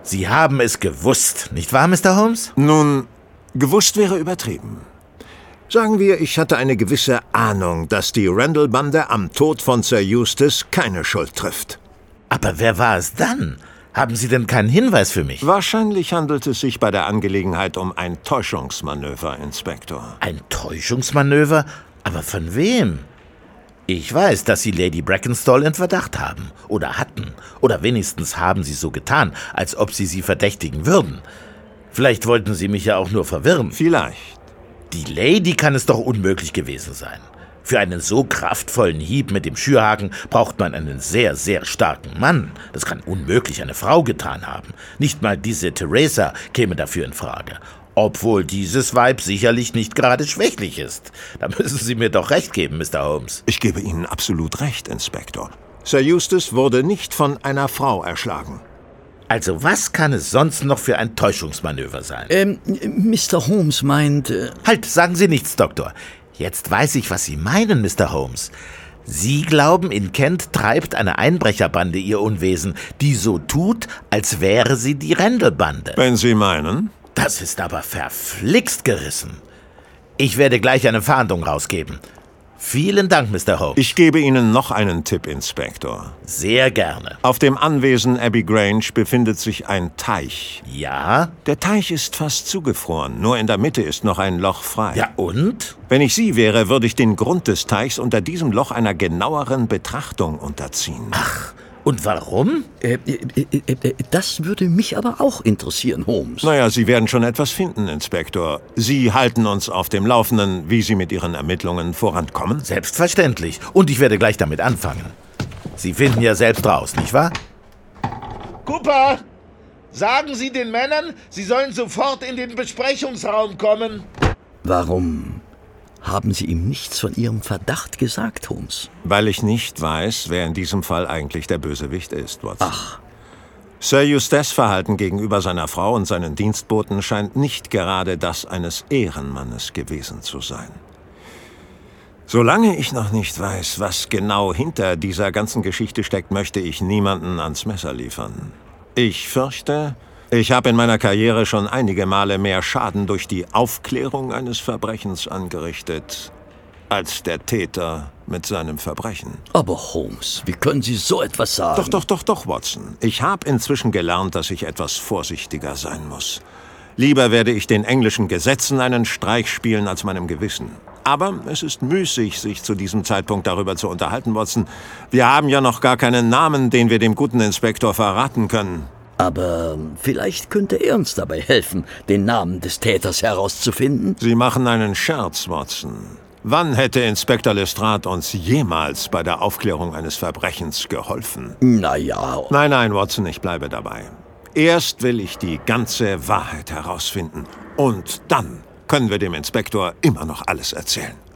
Sie haben es gewusst, nicht wahr, Mr. Holmes? Nun, gewusst wäre übertrieben. Sagen wir, ich hatte eine gewisse Ahnung, dass die Randall-Bande am Tod von Sir Eustace keine Schuld trifft. Aber wer war es dann? Haben Sie denn keinen Hinweis für mich? Wahrscheinlich handelt es sich bei der Angelegenheit um ein Täuschungsmanöver, Inspektor. Ein Täuschungsmanöver? Aber von wem? Ich weiß, dass Sie Lady Brackenstall in Verdacht haben. Oder hatten. Oder wenigstens haben Sie so getan, als ob Sie sie verdächtigen würden. Vielleicht wollten Sie mich ja auch nur verwirren. Vielleicht. Die Lady kann es doch unmöglich gewesen sein. Für einen so kraftvollen Hieb mit dem Schürhaken braucht man einen sehr, sehr starken Mann. Das kann unmöglich eine Frau getan haben. Nicht mal diese Theresa käme dafür in Frage. Obwohl dieses Weib sicherlich nicht gerade schwächlich ist. Da müssen Sie mir doch recht geben, Mr. Holmes. Ich gebe Ihnen absolut recht, Inspektor. Sir Eustace wurde nicht von einer Frau erschlagen. Also was kann es sonst noch für ein Täuschungsmanöver sein? Mr. Holmes meint... Halt, sagen Sie nichts, Doktor. Jetzt weiß ich, was Sie meinen, Mr. Holmes. Sie glauben, in Kent treibt eine Einbrecherbande ihr Unwesen, die so tut, als wäre sie die Randall-Bande. Wenn Sie meinen? Das ist aber verflixt gerissen. Ich werde gleich eine Fahndung rausgeben. Vielen Dank, Mr. Holmes. Ich gebe Ihnen noch einen Tipp, Inspektor. Sehr gerne. Auf dem Anwesen Abbey Grange befindet sich ein Teich. Ja? Der Teich ist fast zugefroren, nur in der Mitte ist noch ein Loch frei. Ja, und? Wenn ich Sie wäre, würde ich den Grund des Teichs unter diesem Loch einer genaueren Betrachtung unterziehen. Ach, und warum? Das würde mich aber auch interessieren, Holmes. Naja, Sie werden schon etwas finden, Inspektor. Sie halten uns auf dem Laufenden, wie Sie mit Ihren Ermittlungen vorankommen? Selbstverständlich. Und ich werde gleich damit anfangen. Sie finden ja selbst raus, nicht wahr? Cooper! Sagen Sie den Männern, sie sollen sofort in den Besprechungsraum kommen. Warum haben Sie ihm nichts von Ihrem Verdacht gesagt, Holmes? Weil ich nicht weiß, wer in diesem Fall eigentlich der Bösewicht ist, Watson. Ach. Sir Eustace' Verhalten gegenüber seiner Frau und seinen Dienstboten scheint nicht gerade das eines Ehrenmannes gewesen zu sein. Solange ich noch nicht weiß, was genau hinter dieser ganzen Geschichte steckt, möchte ich niemanden ans Messer liefern. Ich fürchte, ich habe in meiner Karriere schon einige Male mehr Schaden durch die Aufklärung eines Verbrechens angerichtet, als der Täter mit seinem Verbrechen. Aber Holmes, wie können Sie so etwas sagen? Doch, Watson. Ich habe inzwischen gelernt, dass ich etwas vorsichtiger sein muss. Lieber werde ich den englischen Gesetzen einen Streich spielen als meinem Gewissen. Aber es ist müßig, sich zu diesem Zeitpunkt darüber zu unterhalten, Watson. Wir haben ja noch gar keinen Namen, den wir dem guten Inspektor verraten können. Aber vielleicht könnte er uns dabei helfen, den Namen des Täters herauszufinden. Sie machen einen Scherz, Watson. Wann hätte Inspektor Lestrade uns jemals bei der Aufklärung eines Verbrechens geholfen? Naja. Nein, Watson, ich bleibe dabei. Erst will ich die ganze Wahrheit herausfinden. Und dann können wir dem Inspektor immer noch alles erzählen.